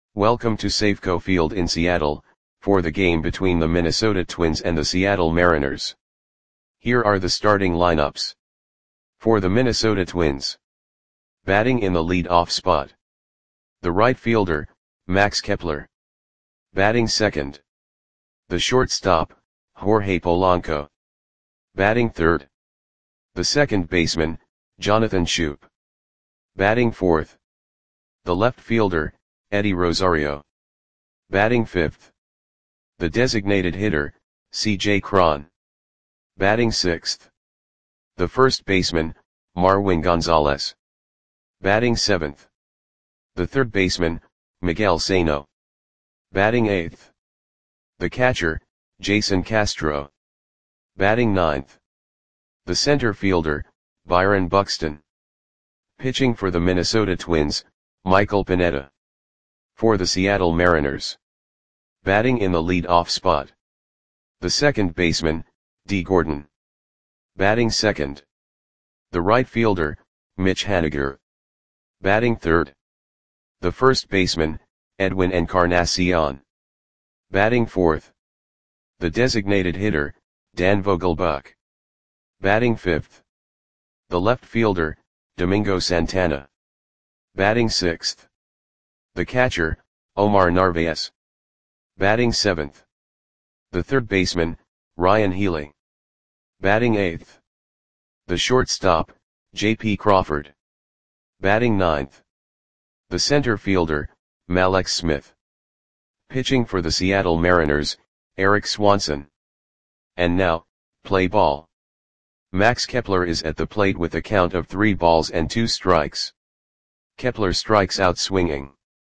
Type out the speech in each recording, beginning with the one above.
Welcome to Safeco Field in Seattle, for the game between the Minnesota Twins and the Seattle Mariners. Here are the starting lineups. For the Minnesota Twins. Batting in the lead-off spot. The right fielder, Max Kepler. Batting second. The shortstop, Jorge Polanco. Batting third. The second baseman, Jonathan Schoop. Batting fourth. The left fielder, Eddie Rosario. Batting fifth. The designated hitter, C.J. Cron. Batting sixth. The first baseman, Marwin Gonzalez. Batting seventh. The third baseman, Miguel Sano. Batting eighth. The catcher, Jason Castro. Batting ninth. The center fielder, Byron Buxton. Pitching for the Minnesota Twins, Michael Pineda. For the Seattle Mariners. Batting in the lead-off spot. The second baseman, Dee Gordon. Batting second. The right fielder, Mitch Haniger. Batting third. The first baseman, Edwin Encarnacion. Batting fourth. The designated hitter, Dan Vogelbach. Batting fifth. The left fielder, Domingo Santana. Batting sixth. The catcher, Omar Narvaez. Batting seventh. The third baseman, Ryan Healy. Batting eighth. The shortstop, J.P. Crawford. Batting ninth. The center fielder, Mallex Smith. Pitching for the Seattle Mariners, Erik Swanson. And now, play ball. Max Kepler is at the plate with a count of 3 balls and 2 strikes. Kepler strikes out swinging.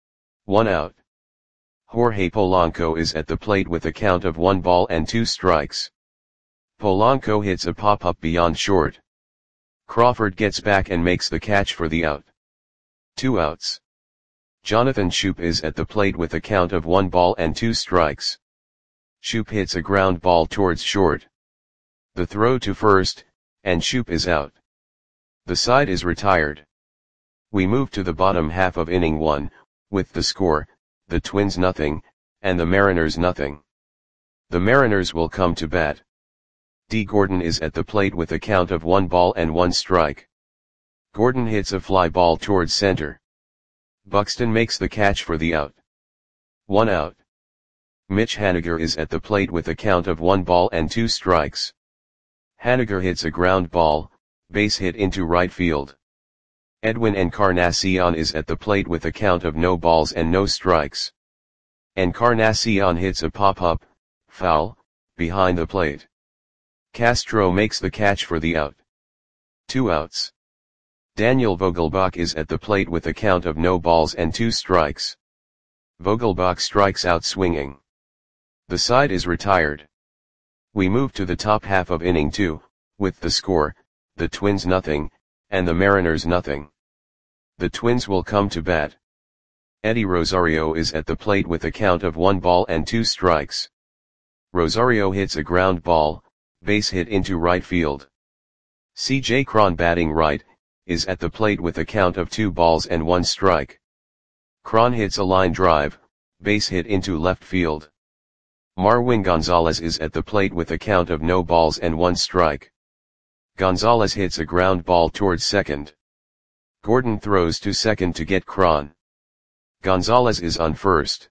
1 out. Jorge Polanco is at the plate with a count of 1 ball and 2 strikes. Polanco hits a pop-up beyond short. Crawford gets back and makes the catch for the out. 2 outs. Jonathan Schoop is at the plate with a count of 1 ball and 2 strikes. Schoop hits a ground ball towards short. The throw to first, and Schoop is out. The side is retired. We move to the bottom half of inning 1, with the score, the Twins nothing, and the Mariners nothing. The Mariners will come to bat. Dee Gordon is at the plate with a count of 1 ball and 1 strike. Gordon hits a fly ball towards center. Buxton makes the catch for the out. 1 out. Mitch Haniger is at the plate with a count of 1 ball and 2 strikes. Haniger hits a ground ball, base hit into right field. Edwin Encarnacion is at the plate with a count of no balls and no strikes. Encarnacion hits a pop-up, foul, behind the plate. Castro makes the catch for the out. 2 outs. Daniel Vogelbach is at the plate with a count of no balls and 2 strikes. Vogelbach strikes out swinging. The side is retired. We move to the top half of inning 2, with the score, the Twins nothing, and the Mariners nothing. The Twins will come to bat. Eddie Rosario is at the plate with a count of 1 ball and 2 strikes. Rosario hits a ground ball, base hit into right field. C.J. Cron batting right, is at the plate with a count of 2 balls and 1 strike. Cron hits a line drive, base hit into left field. Marwin Gonzalez is at the plate with a count of no balls and 1 strike. Gonzalez hits a ground ball towards second. Gordon throws to second to get Cron. Gonzalez is on first.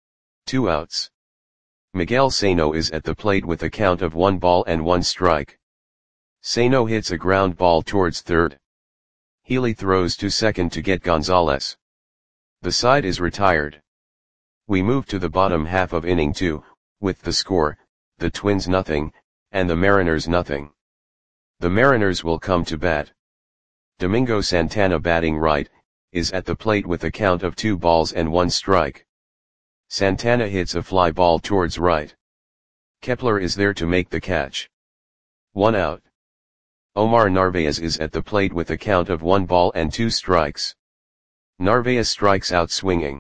2 outs. Miguel Sano is at the plate with a count of 1 ball and 1 strike. Sano hits a ground ball towards third. Healy throws to second to get Gonzalez. The side is retired. We move to the bottom half of inning 2, with the score, the Twins nothing, and the Mariners nothing. The Mariners will come to bat. Domingo Santana batting right, is at the plate with a count of 2 balls and 1 strike. Santana hits a fly ball towards right. Kepler is there to make the catch. 1 out. Omar Narvaez is at the plate with a count of 1 ball and 2 strikes. Narvaez strikes out swinging.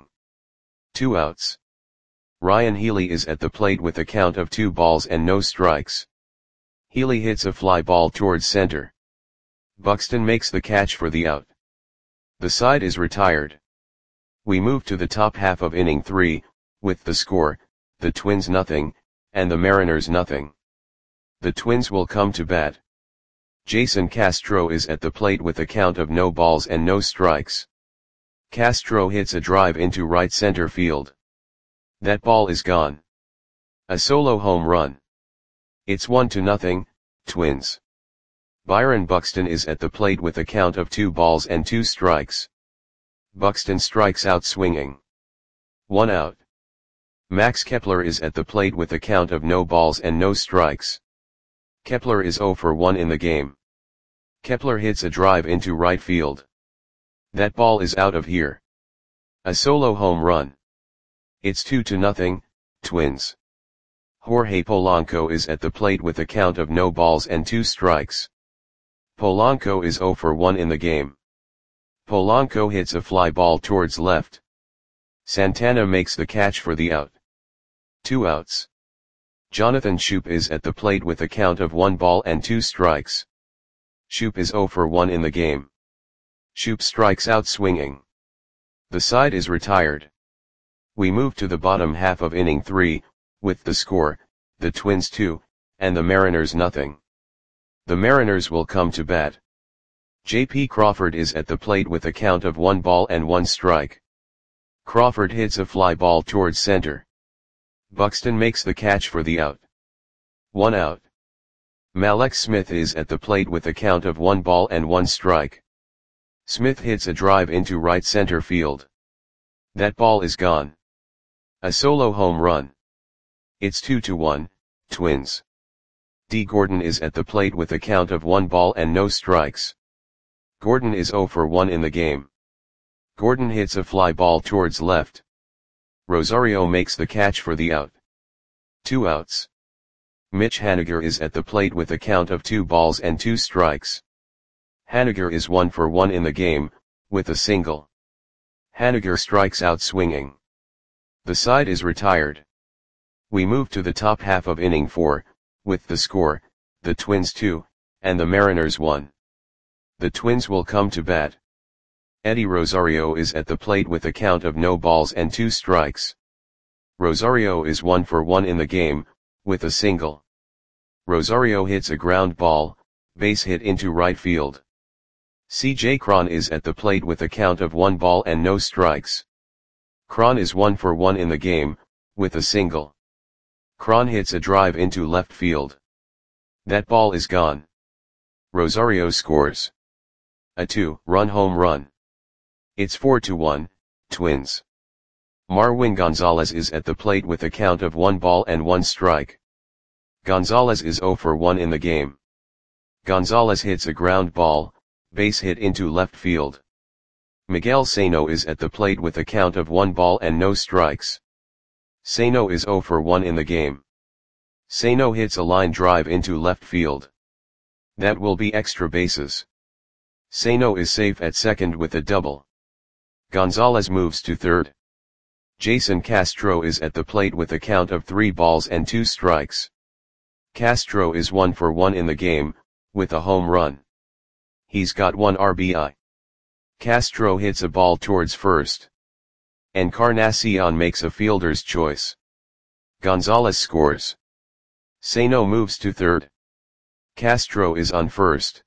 2 outs. Ryan Healy is at the plate with a count of 2 balls and no strikes. Healy hits a fly ball towards center. Buxton makes the catch for the out. The side is retired. We move to the top half of inning 3, with the score, the Twins nothing, and the Mariners nothing. The Twins will come to bat. Jason Castro is at the plate with a count of no balls and no strikes. Castro hits a drive into right center field. That ball is gone. A solo home run. It's 1-0, Twins. Byron Buxton is at the plate with a count of 2 balls and 2 strikes. Buxton strikes out swinging. 1 out. Max Kepler is at the plate with a count of no balls and no strikes. Kepler is 0 for 1 in the game. Kepler hits a drive into right field. That ball is out of here. A solo home run. It's 2-0, Twins. Jorge Polanco is at the plate with a count of no balls and 2 strikes. Polanco is 0 for 1 in the game. Polanco hits a fly ball towards left. Santana makes the catch for the out. 2 outs. Jonathan Schoop is at the plate with a count of 1 ball and 2 strikes. Schoop is 0 for 1 in the game. Schoop strikes out swinging. The side is retired. We move to the bottom half of inning 3, with the score, the Twins 2, and the Mariners nothing. The Mariners will come to bat. J.P. Crawford is at the plate with a count of 1 ball and 1 strike. Crawford hits a fly ball towards center. Buxton makes the catch for the out. 1 out. Mallex Smith is at the plate with a count of 1 ball and 1 strike. Smith hits a drive into right center field. That ball is gone. A solo home run. It's 2-1, Twins. D. Gordon is at the plate with a count of 1 ball and no strikes. Gordon is 0 for 1 in the game. Gordon hits a fly ball towards left. Rosario makes the catch for the out. 2 outs. Mitch Haniger is at the plate with a count of 2 balls and 2 strikes. Haniger is 1 for 1 in the game, with a single. Haniger strikes out swinging. The side is retired. We move to the top half of inning 4, with the score, the Twins 2, and the Mariners 1. The Twins will come to bat. Eddie Rosario is at the plate with a count of no balls and 2 strikes. Rosario is 1 for 1 in the game, with a single. Rosario hits a ground ball, base hit into right field. C.J. Cron is at the plate with a count of 1 ball and no strikes. Cron is 1 for 1 in the game, with a single. Cron hits a drive into left field. That ball is gone. Rosario scores a 2-run home run. It's 4-1, Twins. Marwin Gonzalez is at the plate with a count of 1 ball and 1 strike. Gonzalez is 0 for 1 in the game. Gonzalez hits a ground ball, base hit into left field. Miguel Sano is at the plate with a count of 1 ball and no strikes. Sano is 0 for 1 in the game. Sano hits a line drive into left field. That will be extra bases. Sano is safe at second with a double. Gonzalez moves to third. Jason Castro is at the plate with a count of 3 balls and 2 strikes. Castro is 1 for 1 in the game, with a home run. He's got 1 RBI. Castro hits a ball towards first. Encarnacion makes a fielder's choice. Gonzalez scores. Sano moves to third. Castro is on first.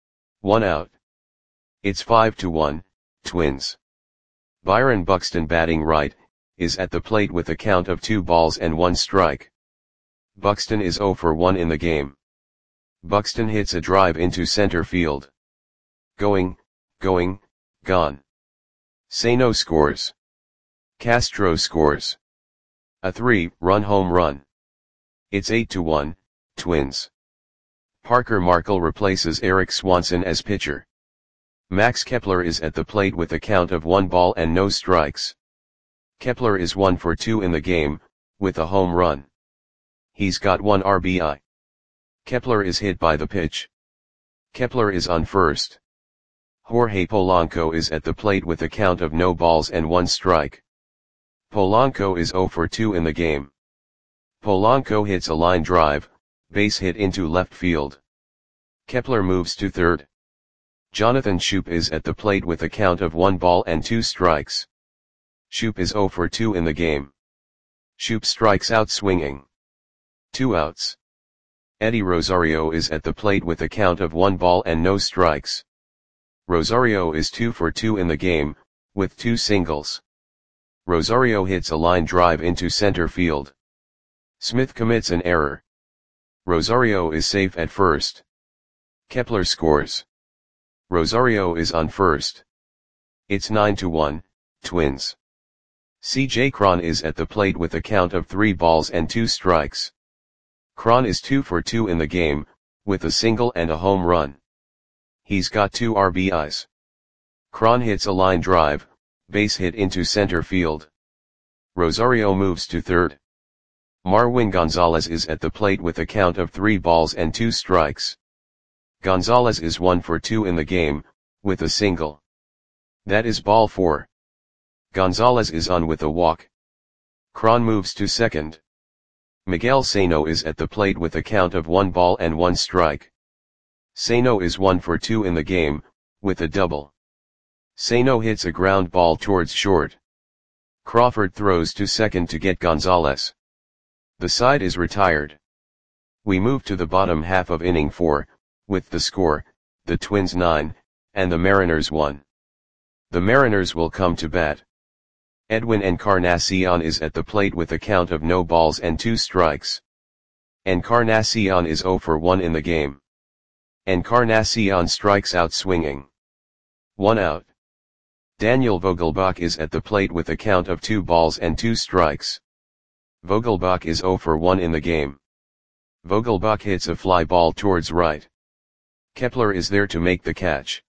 1 out. It's 5-1, Twins. Byron Buxton, batting right, is at the plate with a count of 2 balls and 1 strike. Buxton is 0 for 1 in the game. Buxton hits a drive into center field. Going, gone. Sano scores. Castro scores a 3-run home run. It's 8-1, Twins. Parker Markle replaces Eric Swanson as pitcher. Max Kepler is at the plate with a count of 1 ball and no strikes. Kepler is 1 for 2 in the game, with a home run. He's got 1 RBI. Kepler is hit by the pitch. Kepler is on first. Jorge Polanco is at the plate with a count of no balls and 1 strike. Polanco is 0 for 2 in the game. Polanco hits a line drive, base hit into left field. Kepler moves to third. Jonathan Schoop is at the plate with a count of 1 ball and 2 strikes. Shoop is 0 for 2 in the game. Shoop strikes out swinging. 2 outs. Eddie Rosario is at the plate with a count of 1 ball and no strikes. Rosario is 2 for 2 in the game, with 2 singles. Rosario hits a line drive into center field. Smith commits an error. Rosario is safe at first. Kepler scores. Rosario is on first. It's 9-1, Twins. C.J. Cron is at the plate with a count of 3 balls and 2 strikes. Cron is 2 for 2 in the game, with a single and a home run. He's got 2 RBIs. Cron hits a line drive, base hit into center field. Rosario moves to third. Marwin Gonzalez is at the plate with a count of 3 balls and 2 strikes. Gonzalez is 1 for 2 in the game, with a single. That is ball 4. Gonzalez is on with a walk. Cron moves to second. Miguel Sano is at the plate with a count of 1 ball and 1 strike. Sano is 1 for 2 in the game, with a double. Sano hits a ground ball towards short. Crawford throws to second to get Gonzalez. The side is retired. We move to the bottom half of inning 4, with the score, the Twins 9, and the Mariners 1. The Mariners will come to bat. Edwin Encarnacion is at the plate with a count of no balls and 2 strikes. Encarnacion is 0 for 1 in the game. Encarnacion strikes out swinging. 1 out. Daniel Vogelbach is at the plate with a count of 2 balls and 2 strikes. Vogelbach is 0 for 1 in the game. Vogelbach hits a fly ball towards right. Kepler is there to make the catch.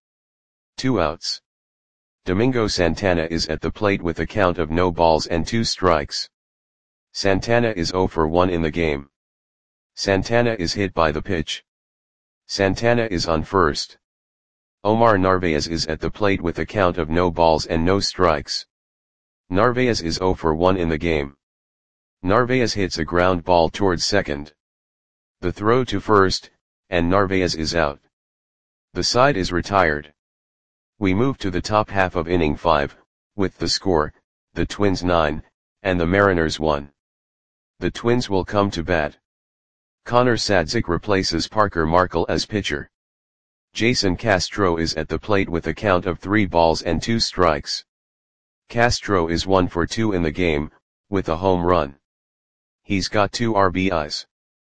2 outs. Domingo Santana is at the plate with a count of no balls and 2 strikes. Santana is 0 for 1 in the game. Santana is hit by the pitch. Santana is on first. Omar Narvaez is at the plate with a count of no balls and no strikes. Narvaez is 0 for 1 in the game. Narvaez hits a ground ball towards second. The throw to first, and Narvaez is out. The side is retired. We move to the top half of inning 5, with the score, the Twins 9, and the Mariners 1. The Twins will come to bat. Connor Sadzik replaces Parker Markle as pitcher. Jason Castro is at the plate with a count of 3 balls and 2 strikes. Castro is 1 for 2 in the game, with a home run. He's got 2 RBIs.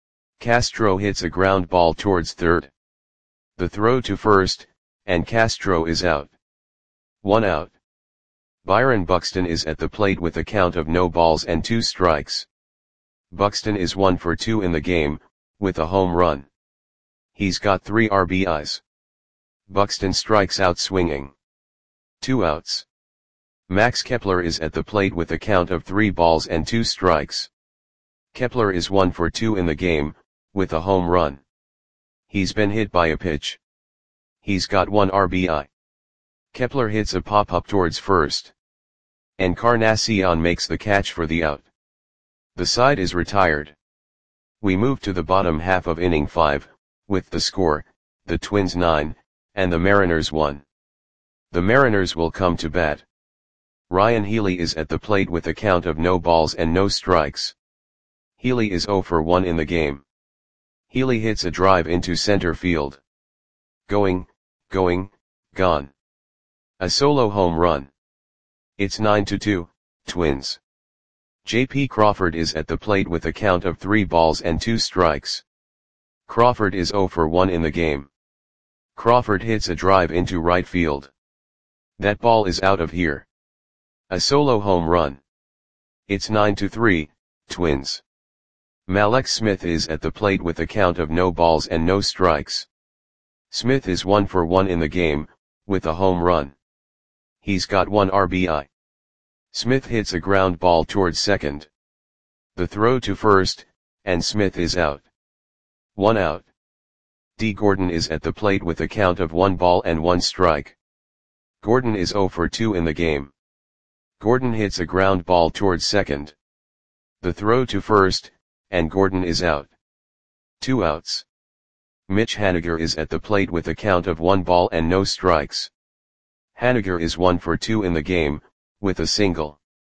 Castro hits a ground ball towards third. The throw to first, and Castro is out. 1 out. Byron Buxton is at the plate with a count of no balls and 2 strikes. Buxton is 1 for 2 in the game, with a home run. He's got 3 RBIs. Buxton strikes out swinging. 2 outs. Max Kepler is at the plate with a count of 3 balls and 2 strikes. Kepler is 1 for 2 in the game, with a home run. He's been hit by a pitch. He's got 1 RBI. Kepler hits a pop-up towards first. Encarnacion makes the catch for the out. The side is retired. We move to the bottom half of inning 5, with the score, the Twins 9, and the Mariners 1. The Mariners will come to bat. Ryan Healy is at the plate with a count of no balls and no strikes. Healy is 0 for 1 in the game. Healy hits a drive into center field. Going, gone. A solo home run. It's 9-2, Twins. J.P. Crawford is at the plate with a count of 3 balls and 2 strikes. Crawford is 0 for 1 in the game. Crawford hits a drive into right field. That ball is out of here. A solo home run. It's 9-3, Twins. Mallex Smith is at the plate with a count of no balls and no strikes. Smith is 1 for 1 in the game, with a home run. He's got 1 RBI. Smith hits a ground ball towards second. The throw to first, and Smith is out. 1 out. D. Gordon is at the plate with a count of 1 ball and 1 strike. Gordon is 0 for 2 in the game. Gordon hits a ground ball towards second. The throw to first, and Gordon is out. 2 outs. Mitch Haniger is at the plate with a count of 1 ball and no strikes. Haniger is 1 for 2 in the game, with a single.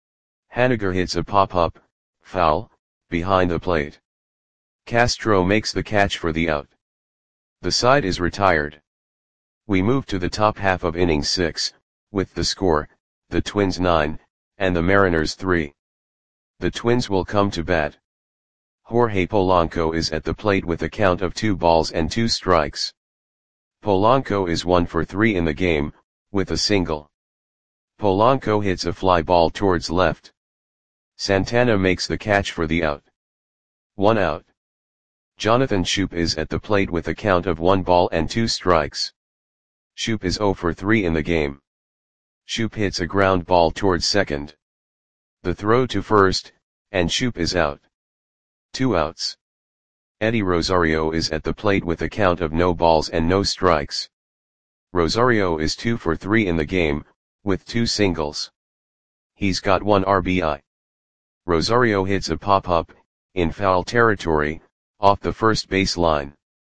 Haniger hits a pop-up, foul, behind the plate. Castro makes the catch for the out. The side is retired. We move to the top half of inning 6, with the score, the Twins 9, and the Mariners 3. The Twins will come to bat. Jorge Polanco is at the plate with a count of 2 balls and 2 strikes. Polanco is 1 for 3 in the game, with a single. Polanco hits a fly ball towards left. Santana makes the catch for the out. 1 out. Jonathan Schoop is at the plate with a count of 1 ball and 2 strikes. Schoop is 0 for 3 in the game. Schoop hits a ground ball towards second. The throw to first, and Schoop is out. 2 outs. Eddie Rosario is at the plate with a count of no balls and no strikes. Rosario is 2 for 3 in the game, with 2 singles. He's got 1 RBI. Rosario hits a pop-up, in foul territory, off the first base line.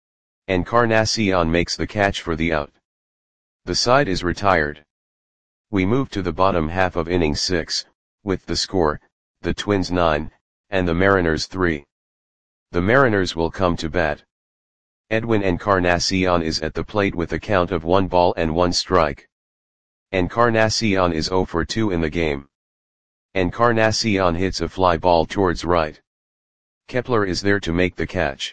Encarnacion makes the catch for the out. The side is retired. We move to the bottom half of inning 6, with the score, the Twins 9, and the Mariners 3. The Mariners will come to bat. Edwin Encarnacion is at the plate with a count of 1 ball and 1 strike. Encarnacion is 0 for 2 in the game. Encarnacion hits a fly ball towards right. Kepler is there to make the catch.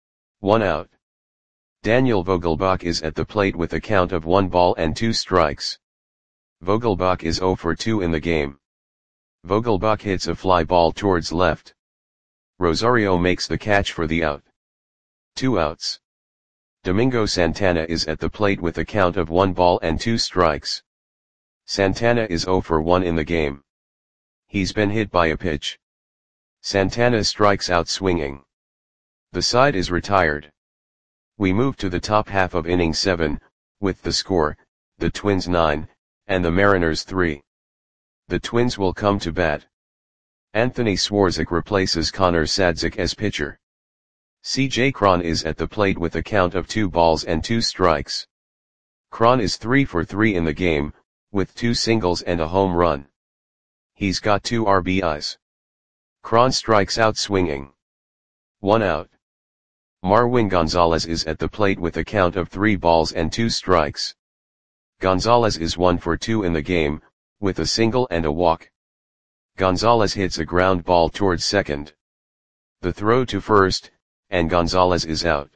1 out. Daniel Vogelbach is at the plate with a count of 1 ball and 2 strikes. Vogelbach is 0 for 2 in the game. Vogelbach hits a fly ball towards left. Rosario makes the catch for the out. 2 outs. Domingo Santana is at the plate with a count of 1 ball and 2 strikes. Santana is 0 for 1 in the game. He's been hit by a pitch. Santana strikes out swinging. The side is retired. We move to the top half of inning 7, with the score, the Twins 9, and the Mariners 3. The Twins will come to bat. Anthony Swarzak replaces Connor Sadzik as pitcher. C.J. Cron is at the plate with a count of 2 balls and 2 strikes. Cron is 3 for 3 in the game, with 2 singles and a home run. He's got 2 RBIs. Cron strikes out swinging. 1 out. Marwin Gonzalez is at the plate with a count of 3 balls and 2 strikes. Gonzalez is 1 for 2 in the game, with a single and a walk. Gonzalez hits a ground ball towards second. The throw to first, and Gonzalez is out.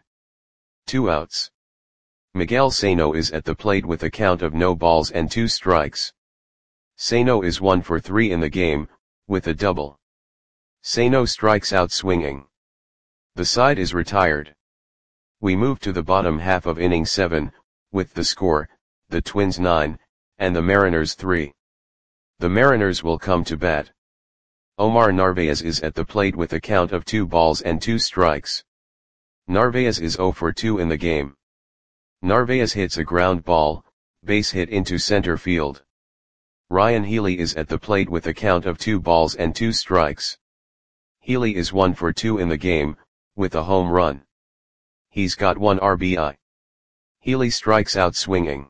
2 outs. Miguel Sano is at the plate with a count of no balls and 2 strikes. Sano is 1 for 3 in the game, with a double. Sano strikes out swinging. The side is retired. We move to the bottom half of inning 7, with the score, the Twins 9, and the Mariners 3. The Mariners will come to bat. Omar Narvaez is at the plate with a count of 2 balls and 2 strikes. Narvaez is 0 for 2 in the game. Narvaez hits a ground ball, base hit into center field. Ryan Healy is at the plate with a count of 2 balls and 2 strikes. Healy is 1 for 2 in the game, with a home run. He's got 1 RBI. Healy strikes out swinging.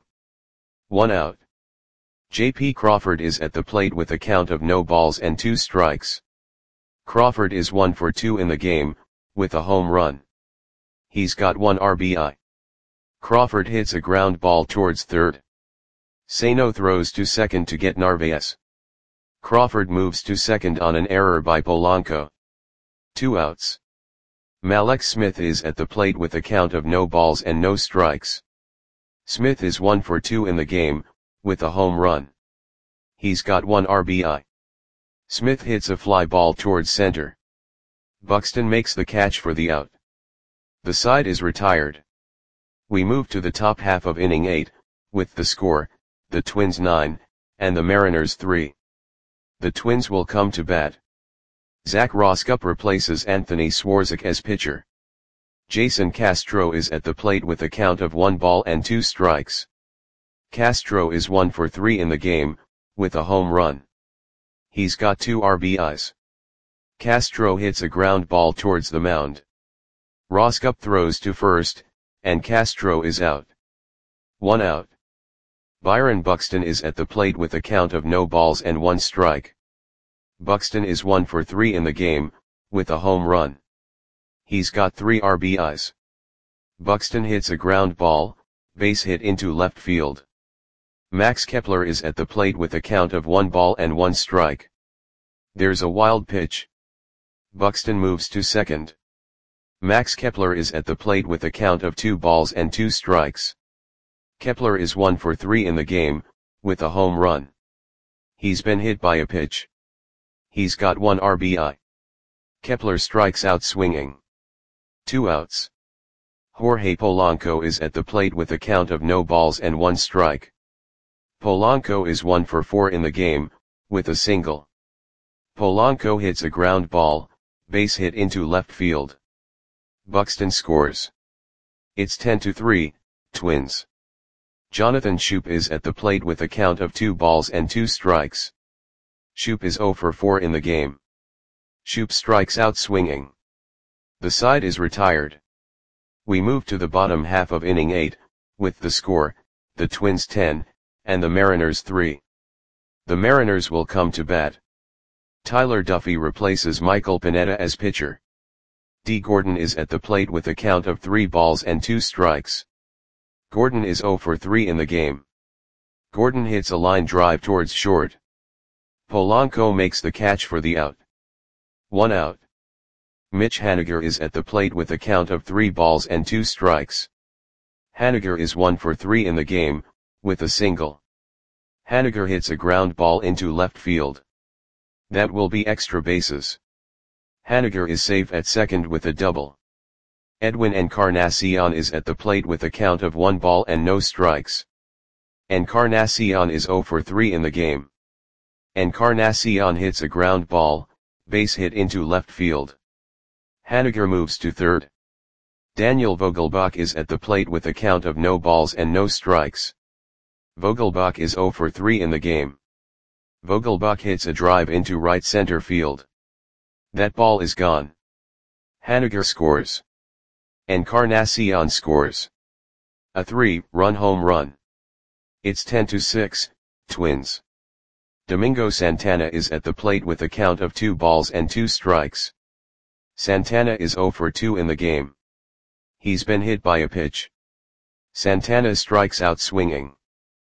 1 out. J.P. Crawford is at the plate with a count of no balls and 2 strikes. Crawford is 1 for 2 in the game, with a home run. He's got 1 RBI. Crawford hits a ground ball towards third. Sano throws to second to get Narvaez. Crawford moves to second on an error by Polanco. 2 outs. Malek Smith is at the plate with a count of no balls and no strikes. Smith is 1 for 2 in the game, with a home run. He's got 1 RBI. Smith hits a fly ball towards center. Buxton makes the catch for the out. The side is retired. We move to the top half of inning 8, with the score, the Twins 9, and the Mariners 3. The Twins will come to bat. Zach Roskup replaces Anthony Swarzak as pitcher. Jason Castro is at the plate with a count of 1 ball and 2 strikes. Castro is 1 for 3 in the game, with a home run. He's got 2 RBIs. Castro hits a ground ball towards the mound. Roskup throws to first, and Castro is out. 1 out. Byron Buxton is at the plate with a count of no balls and 1 strike. Buxton is 1 for 3 in the game, with a home run. He's got 3 RBIs. Buxton hits a ground ball, base hit into left field. Max Kepler is at the plate with a count of 1 ball and 1 strike. There's a wild pitch. Buxton moves to second. Max Kepler is at the plate with a count of 2 balls and 2 strikes. Kepler is 1 for 3 in the game, with a home run. He's been hit by a pitch. He's got 1 RBI. Kepler strikes out swinging. 2 outs. Jorge Polanco is at the plate with a count of no balls and 1 strike. Polanco is 1 for 4 in the game, with a single. Polanco hits a ground ball, base hit into left field. Buxton scores. It's 10-3, Twins. Jonathan Schoop is at the plate with a count of 2 balls and 2 strikes. Schoop is 0 for 4 in the game. Schoop strikes out swinging. The side is retired. We move to the bottom half of inning 8, with the score, the Twins 10, and the Mariners 3. The Mariners will come to bat. Tyler Duffy replaces Michael Pineda as pitcher. D. Gordon is at the plate with a count of 3 balls and 2 strikes. Gordon is 0 for 3 in the game. Gordon hits a line drive towards short. Polanco makes the catch for the out. 1 out. Mitch Haniger is at the plate with a count of 3 balls and 2 strikes. Haniger is 1 for 3 in the game, with a single. Haniger hits a ground ball into left field. That will be extra bases. Haniger is safe at second with a double. Edwin Encarnacion is at the plate with a count of 1 ball and no strikes. Encarnacion is 0 for 3 in the game. Encarnacion hits a ground ball, base hit into left field. Haniger moves to third. Daniel Vogelbach is at the plate with a count of no balls and no strikes. Vogelbach is 0 for 3 in the game. Vogelbach hits a drive into right center field. That ball is gone. Haniger scores. Encarnacion scores. A 3-run home run. It's 10-6, Twins. Domingo Santana is at the plate with a count of 2 balls and 2 strikes. Santana is 0 for 2 in the game. He's been hit by a pitch. Santana strikes out swinging.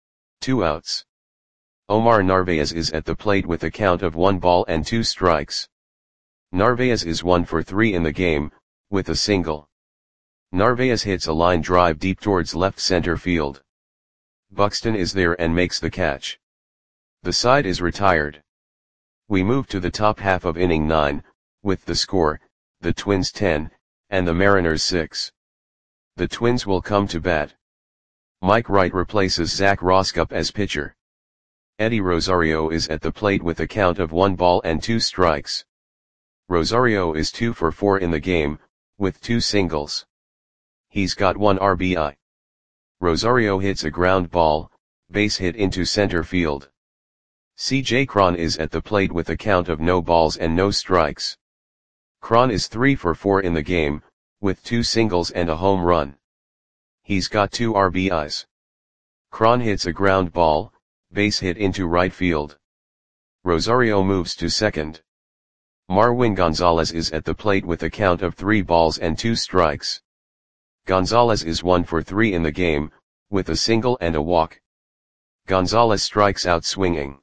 2 outs. Omar Narvaez is at the plate with a count of 1 ball and 2 strikes. Narvaez is 1 for 3 in the game, with a single. Narvaez hits a line drive deep towards left center field. Buxton is there and makes the catch. The side is retired. We move to the top half of inning 9, with the score, the Twins 10, and the Mariners 6. The Twins will come to bat. Mike Wright replaces Zach Roskup as pitcher. Eddie Rosario is at the plate with a count of 1 ball and 2 strikes. Rosario is 2 for 4 in the game, with 2 singles. He's got 1 RBI. Rosario hits a ground ball, base hit into center field. C.J. Cron is at the plate with a count of no balls and no strikes. Cron is 3 for 4 in the game, with 2 singles and a home run. He's got 2 RBIs. Cron hits a ground ball, base hit into right field. Rosario moves to second. Marwin Gonzalez is at the plate with a count of 3 balls and 2 strikes. Gonzalez is 1 for 3 in the game, with a single and a walk. Gonzalez strikes out swinging.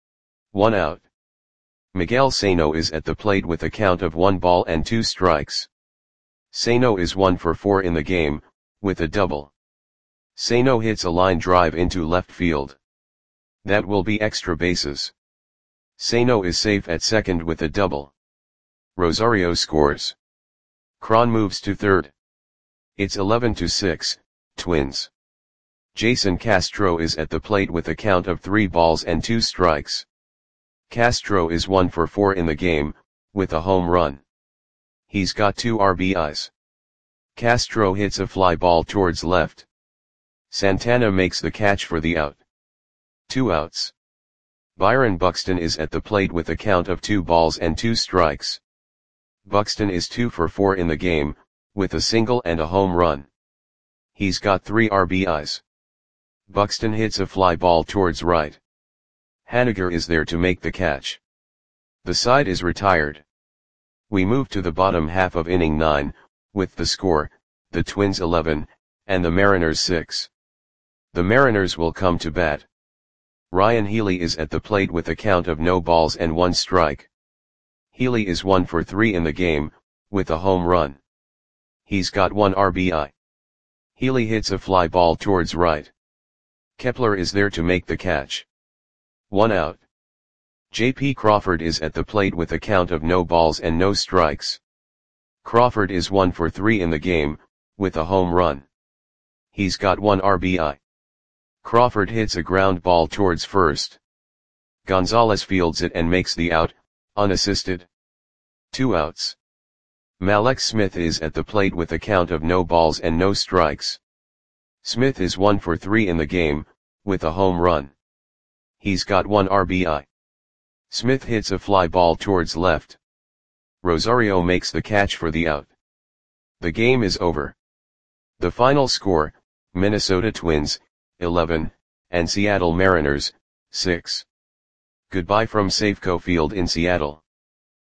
1 out. Miguel Sano is at the plate with a count of 1 ball and 2 strikes. Sano is 1 for 4 in the game, with a double. Sano hits a line drive into left field. That will be extra bases. Sano is safe at second with a double. Rosario scores. Cron moves to third. It's 11-6, Twins. Jason Castro is at the plate with a count of 3 balls and 2 strikes. Castro is 1 for 4 in the game, with a home run. He's got 2 RBIs. Castro hits a fly ball towards left. Santana makes the catch for the out. 2 outs. Byron Buxton is at the plate with a count of 2 balls and 2 strikes. Buxton is 2 for 4 in the game, with a single and a home run. He's got 3 RBIs. Buxton hits a fly ball towards right. Haniger is there to make the catch. The side is retired. We move to the bottom half of inning 9, with the score, the Twins 11, and the Mariners 6. The Mariners will come to bat. Ryan Healy is at the plate with a count of no balls and 1 strike. Healy is 1 for 3 in the game, with a home run. He's got 1 RBI. Healy hits a fly ball towards right. Kepler is there to make the catch. 1 out. J.P. Crawford is at the plate with a count of no balls and no strikes. Crawford is 1 for 3 in the game, with a home run. He's got 1 RBI. Crawford hits a ground ball towards first. Gonzalez fields it and makes the out, unassisted. 2 outs. Mallex Smith is at the plate with a count of no balls and no strikes. Smith is 1 for 3 in the game, with a home run. He's got 1 RBI. Smith hits a fly ball towards left. Rosario makes the catch for the out. The game is over. The final score, Minnesota Twins, 11, and Seattle Mariners, 6. Goodbye from Safeco Field in Seattle.